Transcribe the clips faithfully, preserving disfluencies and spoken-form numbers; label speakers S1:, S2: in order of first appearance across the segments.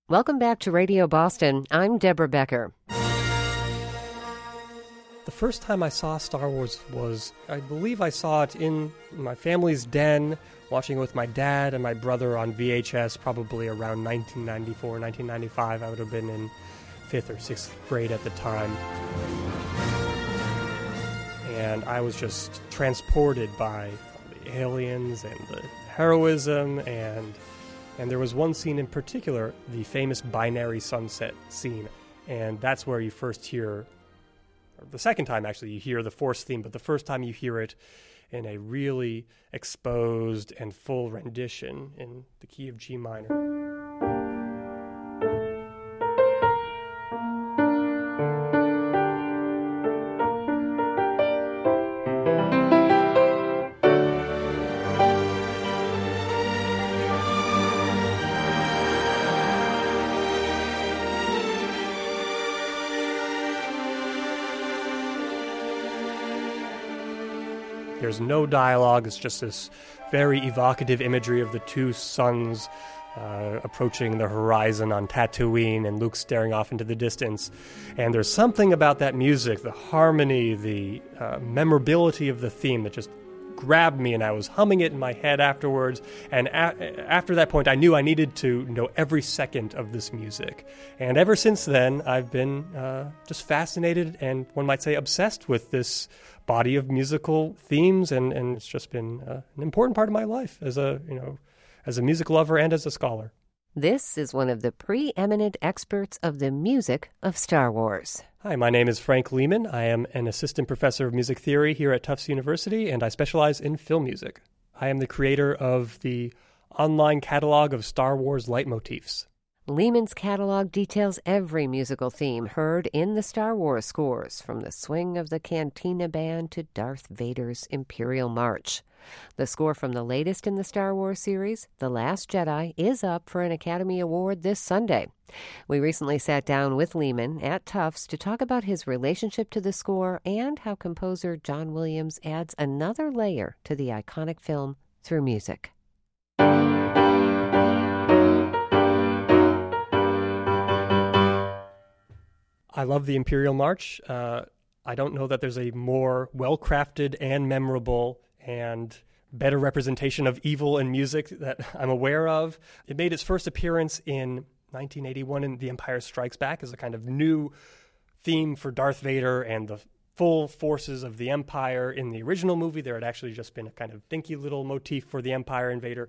S1: Welcome back to Radio Boston. I'm Deborah Becker.
S2: The first time I saw Star Wars was, I believe I saw it in my family's den, watching it with my dad and my brother on V H S, probably around nineteen ninety-four, nineteen ninety-five. I would have been in fifth or sixth grade at the time. And I was just transported by the aliens and the heroism, and and there was one scene in particular, the famous binary sunset scene, and that's where you first hear, or the second time actually, you hear the Force theme, but the first time you hear it in a really exposed and full rendition in the key of G minor. There's no dialogue. It's just this very evocative imagery of the two suns uh, approaching the horizon on Tatooine and Luke staring off into the distance. And there's something about that music, the harmony, the uh, memorability of the theme that just grabbed me, and I was humming it in my head afterwards. And a- after that point, I knew I needed to know every second of this music. And ever since then, I've been uh, just fascinated and, one might say, obsessed with this body of musical themes, and, and it's just been uh, an important part of my life as a, you know, as a music lover and as a scholar.
S1: This is one of the preeminent experts of the music of Star Wars.
S2: Hi, my name is Frank Lehman. I am an assistant professor of music theory here at Tufts University, and I specialize in film music. I am the creator of the online catalog of Star Wars leitmotifs.
S1: Lehman's catalog details every musical theme heard in the Star Wars scores, from the swing of the Cantina Band to Darth Vader's Imperial March. The score from the latest in the Star Wars series, The Last Jedi, is up for an Academy Award this Sunday. We recently sat down with Lehman at Tufts to talk about his relationship to the score and how composer John Williams adds another layer to the iconic film through music.
S2: I love the Imperial March. Uh, I don't know that there's a more well-crafted and memorable and better representation of evil in music that I'm aware of. It made its first appearance in nineteen eighty-one in The Empire Strikes Back as a kind of new theme for Darth Vader and the full forces of the Empire. In the original movie, there had actually just been a kind of dinky little motif for the Empire and Vader,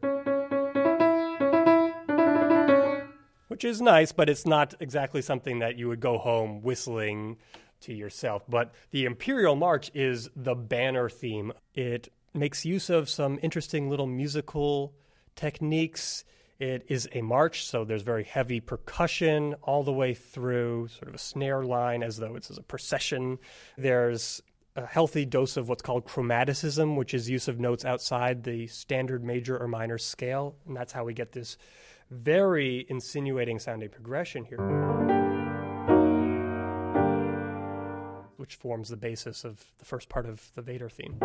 S2: which is nice, but it's not exactly something that you would go home whistling to yourself. But the Imperial March is the banner theme. It makes use of some interesting little musical techniques. It is a march, so there's very heavy percussion all the way through, sort of a snare line as though it's a procession. There's a healthy dose of what's called chromaticism, which is use of notes outside the standard major or minor scale, and that's how we get this very insinuating sounding progression here, which forms the basis of the first part of the Vader theme.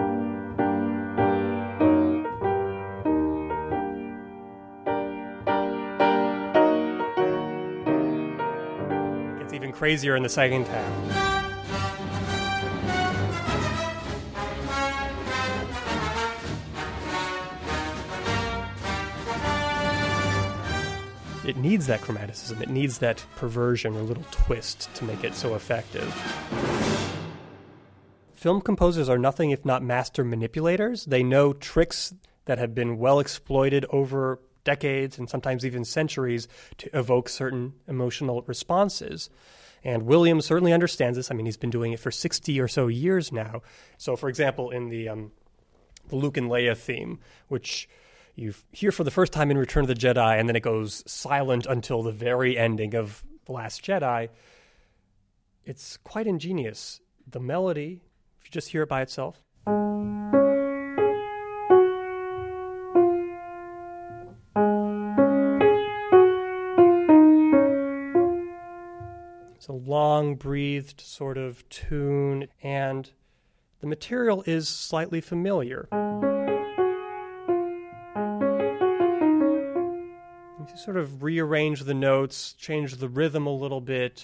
S2: It gets even crazier in the second half. It needs that chromaticism. It needs that perversion or little twist to make it so effective. Film composers are nothing if not master manipulators. They know tricks that have been well exploited over decades and sometimes even centuries to evoke certain emotional responses. And Williams certainly understands this. I mean, he's been doing it for sixty or so years now. So, for example, in the, um, the Luke and Leia theme, which you hear for the first time in Return of the Jedi, and then it goes silent until the very ending of The Last Jedi. It's quite ingenious. The melody, if you just hear it by itself, it's a long-breathed sort of tune, and the material is slightly familiar. sort of rearrange the notes, change the rhythm a little bit.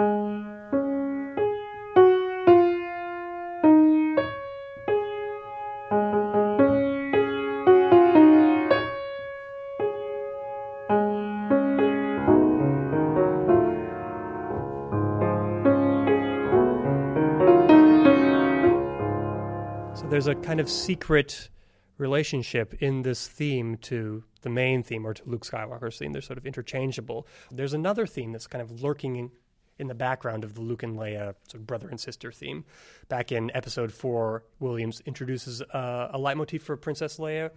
S2: So there's a kind of secret relationship in this theme to the main theme, or to Luke Skywalker's theme. They're sort of interchangeable. There's another theme that's kind of lurking in, in the background of the Luke and Leia sort of brother and sister theme. Back in episode four, Williams introduces uh, a leitmotif for Princess Leia.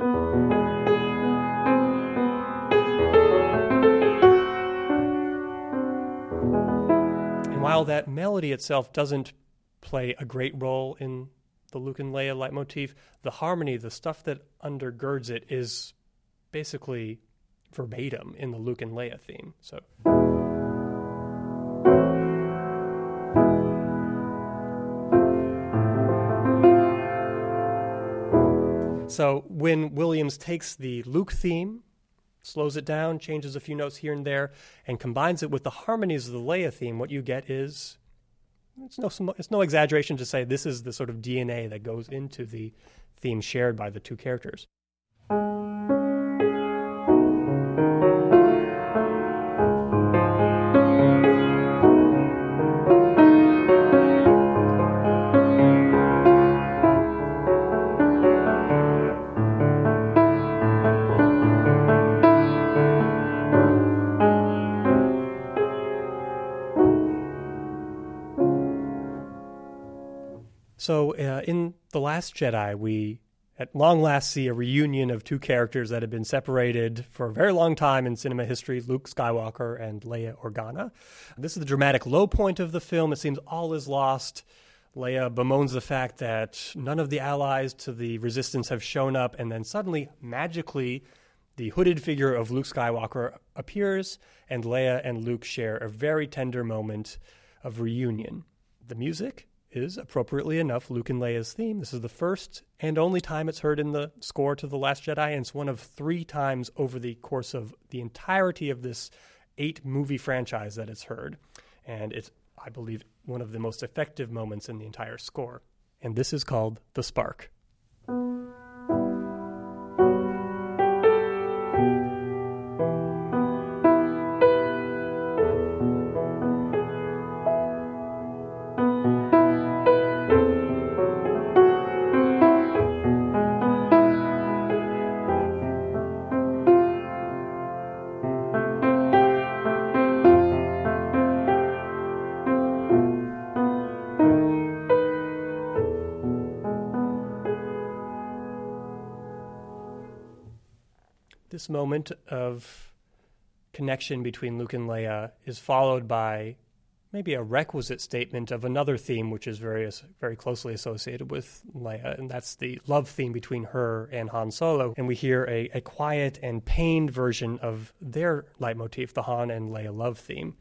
S2: And while that melody itself doesn't play a great role in the Luke and Leia leitmotif, the harmony, the stuff that undergirds it, is basically verbatim in the Luke and Leia theme. So, so when Williams takes the Luke theme, slows it down, changes a few notes here and there, and combines it with the harmonies of the Leia theme, what you get is, It's no, it's no exaggeration to say this is the sort of D N A that goes into the theme shared by the two characters. So uh, in The Last Jedi, we at long last see a reunion of two characters that had been separated for a very long time in cinema history, Luke Skywalker and Leia Organa. This is the dramatic low point of the film. It seems all is lost. Leia bemoans the fact that none of the allies to the resistance have shown up, and then suddenly, magically, the hooded figure of Luke Skywalker appears, and Leia and Luke share a very tender moment of reunion. The music is, appropriately enough, Luke and Leia's theme. This is the first and only time it's heard in the score to The Last Jedi, and it's one of three times over the course of the entirety of this eight-movie franchise that it's heard. And it's, I believe, one of the most effective moments in the entire score. And this is called The Spark. This moment of connection between Luke and Leia is followed by maybe a requisite statement of another theme which is very, very closely associated with Leia, and that's the love theme between her and Han Solo. And we hear a, a quiet and pained version of their leitmotif, the Han and Leia love theme.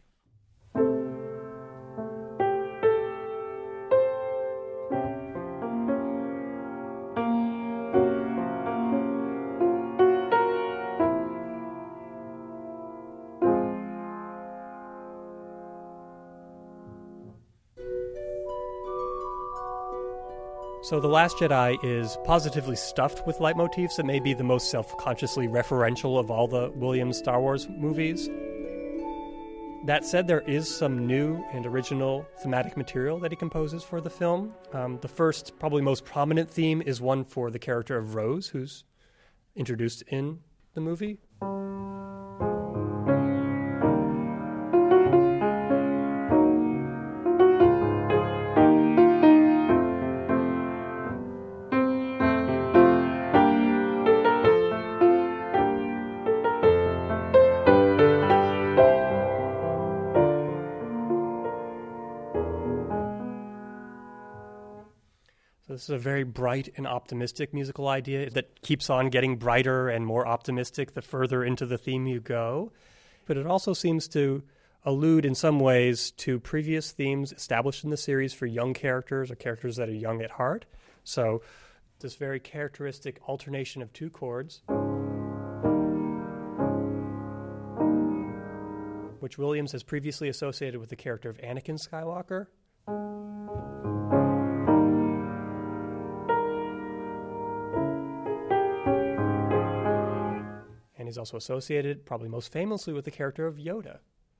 S2: So The Last Jedi is positively stuffed with leitmotifs. It may be the most self-consciously referential of all the Williams Star Wars movies. That said, there is some new and original thematic material that he composes for the film. Um, the first, probably most prominent theme is one for the character of Rose, who's introduced in the movie. This is a very bright and optimistic musical idea that keeps on getting brighter and more optimistic the further into the theme you go. But it also seems to allude in some ways to previous themes established in the series for young characters or characters that are young at heart. So this very characteristic alternation of two chords. which Williams has previously associated with the character of Anakin Skywalker. And he's also associated, probably most famously, with the character of Yoda.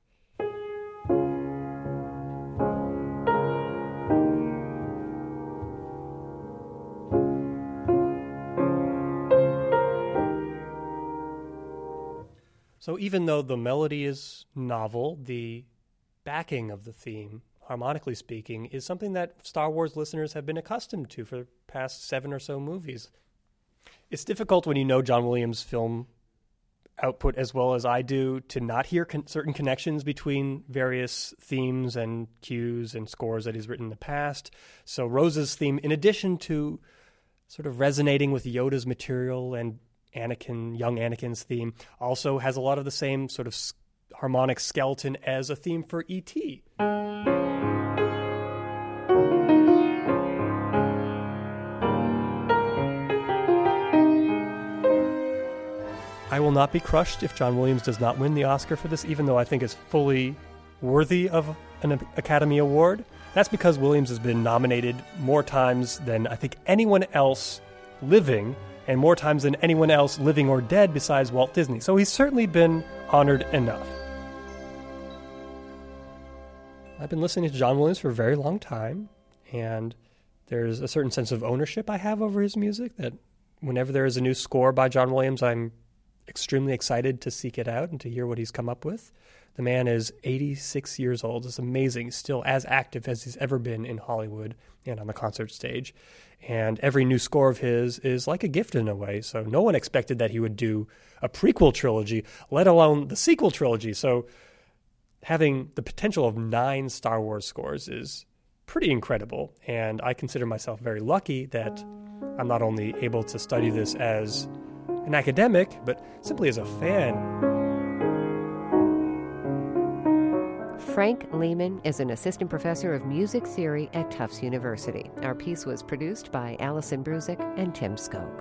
S2: So even though the melody is novel, the backing of the theme, harmonically speaking, is something that Star Wars listeners have been accustomed to for the past seven or so movies. It's difficult when you know John Williams' film output as well as I do to not hear con- certain connections between various themes and cues and scores that he's written in the past. So Rose's theme, in addition to sort of resonating with Yoda's material and Anakin, young Anakin's theme, also has a lot of the same sort of s- harmonic skeleton as a theme for E T I will not be crushed if John Williams does not win the Oscar for this, even though I think it's fully worthy of an Academy Award. That's because Williams has been nominated more times than I think anyone else living, and more times than anyone else living or dead besides Walt Disney. So he's certainly been honored enough. I've been listening to John Williams for a very long time, and there's a certain sense of ownership I have over his music that whenever there is a new score by John Williams, I'm extremely excited to seek it out and to hear what he's come up with. The man is eighty-six years old. It's amazing. He's still as active as he's ever been in Hollywood and on the concert stage. And every new score of his is like a gift in a way. So no one expected that he would do a prequel trilogy, let alone the sequel trilogy. So having the potential of nine Star Wars scores is pretty incredible. And I consider myself very lucky that I'm not only able to study this as an academic, but simply as a fan.
S1: Frank Lehman is an assistant professor of music theory at Tufts University. Our piece was produced by Allison Brusick and Tim Skog.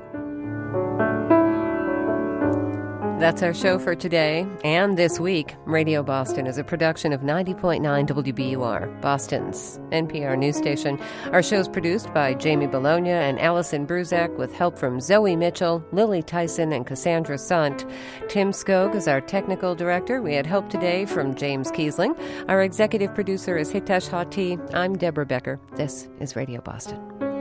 S1: That's our show for today and this week. Radio Boston is a production of ninety point nine W B U R, Boston's N P R news station. Our show's produced by Jamie Bologna and Allison Bruzak with help from Zoe Mitchell, Lily Tyson, and Cassandra Sant. Tim Skog is our technical director. We had help today from James Kiesling. Our executive producer is Hitesh Hati. I'm Deborah Becker. This is Radio Boston.